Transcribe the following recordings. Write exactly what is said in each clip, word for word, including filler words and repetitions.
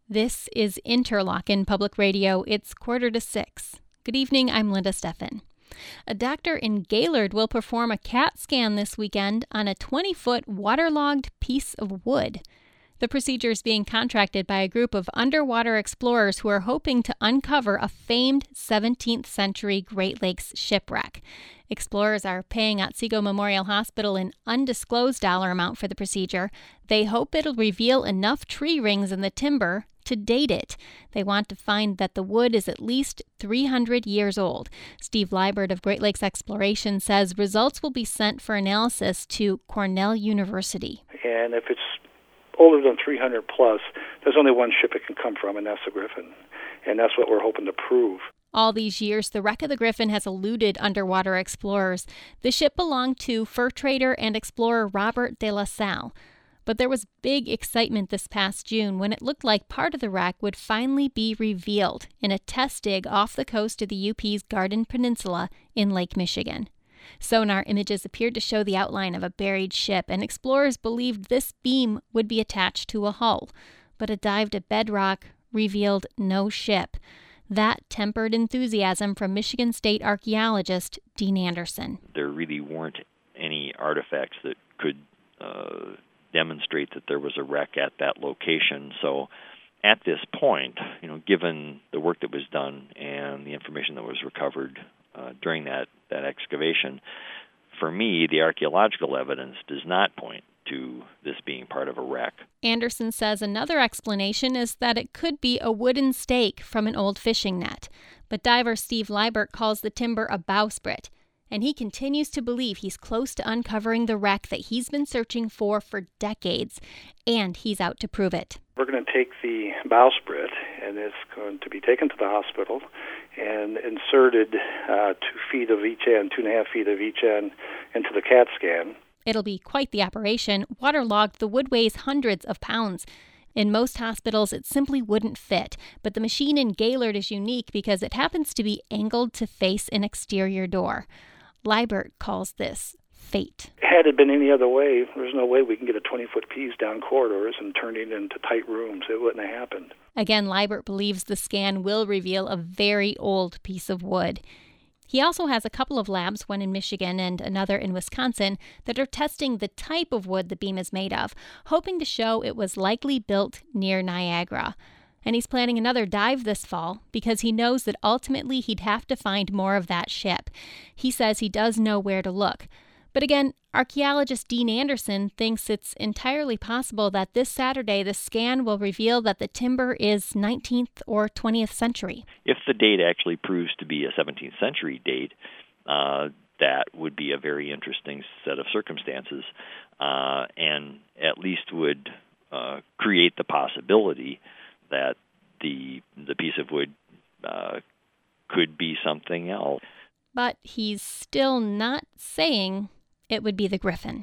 This is Interlochen Public Radio. It's quarter to six. Good evening, I'm Linda Steffen. A doctor in Gaylord will perform a CAT scan this weekend on a twenty-foot waterlogged piece of wood. The procedure is being contracted by a group of underwater explorers who are hoping to uncover a famed seventeenth century Great Lakes shipwreck. Explorers are paying Otsego Memorial Hospital an undisclosed dollar amount for the procedure. They hope it'll reveal enough tree rings in the timber to date it. They want to find that the wood is at least three hundred years old. Steve Liebert of Great Lakes Exploration says results will be sent for analysis to Cornell University. And if it's older than three hundred plus, there's only one ship it can come from, and that's the Griffin. And that's what we're hoping to prove. All these years, the wreck of the Griffin has eluded underwater explorers. The ship belonged to fur trader and explorer Robert de La Salle. But there was big excitement this past June when it looked like part of the wreck would finally be revealed in a test dig off the coast of the U P's Garden Peninsula in Lake Michigan. Sonar images appeared to show the outline of a buried ship, and explorers believed this beam would be attached to a hull. But a dive to bedrock revealed no ship. That tempered enthusiasm from Michigan State archaeologist Dean Anderson. There really weren't any artifacts that could uh, demonstrate that there was a wreck at that location. So at this point, you know, given the work that was done and the information that was recovered uh, during that, that excavation, for me, the archaeological evidence does not point to this being part of a wreck. Anderson says another explanation is that it could be a wooden stake from an old fishing net. But diver Steve Liebert calls the timber a bowsprit, and he continues to believe he's close to uncovering the wreck that he's been searching for for decades, and he's out to prove it. We're going to take the bowsprit, and it's going to be taken to the hospital and inserted uh, two feet of each end, two and a half feet of each end into the CAT scan. It'll be quite the operation. Waterlogged, the wood weighs hundreds of pounds. In most hospitals, it simply wouldn't fit, but the machine in Gaylord is unique because it happens to be angled to face an exterior door. Liebert calls this fate. Had it been any other way, there's no way we can get a twenty-foot piece down corridors and turn it into tight rooms. It wouldn't have happened. Again, Liebert believes the scan will reveal a very old piece of wood. He also has a couple of labs, one in Michigan and another in Wisconsin, that are testing the type of wood the beam is made of, hoping to show it was likely built near Niagara. And he's planning another dive this fall because he knows that ultimately he'd have to find more of that ship. He says he does know where to look. But again, archaeologist Dean Anderson thinks it's entirely possible that this Saturday the scan will reveal that the timber is nineteenth or twentieth century. If the date actually proves to be a seventeenth century date, uh, that would be a very interesting set of circumstances uh, and at least would uh, create the possibility that the the piece of wood uh, could be something else. But he's still not saying it would be the Griffin.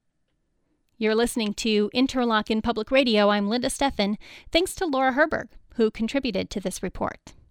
You're listening to Interlochen Public Radio. I'm Linda Steffen. Thanks to Laura Herberg, who contributed to this report.